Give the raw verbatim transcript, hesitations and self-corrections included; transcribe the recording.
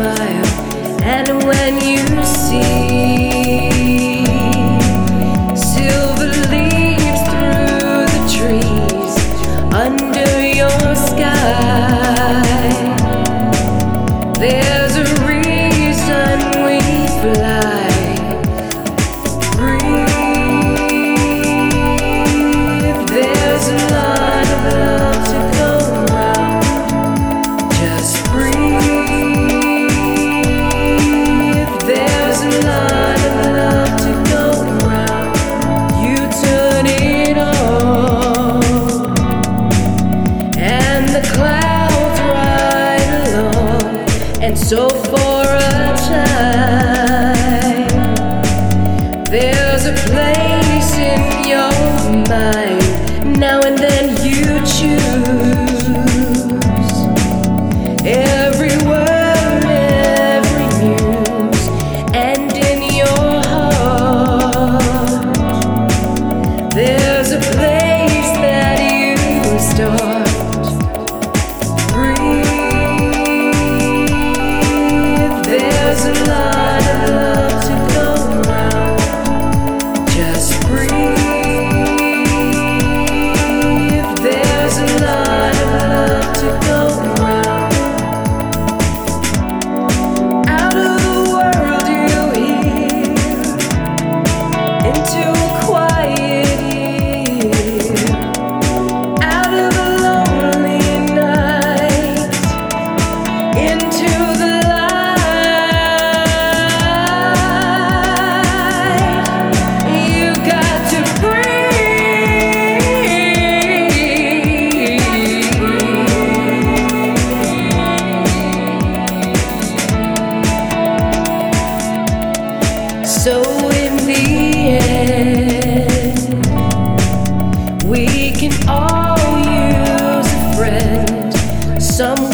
smile, and when you see silver leaves through the trees under your sky, there's a reason we fly. And so for a time, there's a place in your mind. Now and then you choose every word, every muse, and in your heart, there's a place that you start. There's a lot of love to go around. Just breathe. There's a lot of love to go around. Out of the world you hear, into a quiet year, out of a lonely night, into the So in the end, we can all use a friend, someone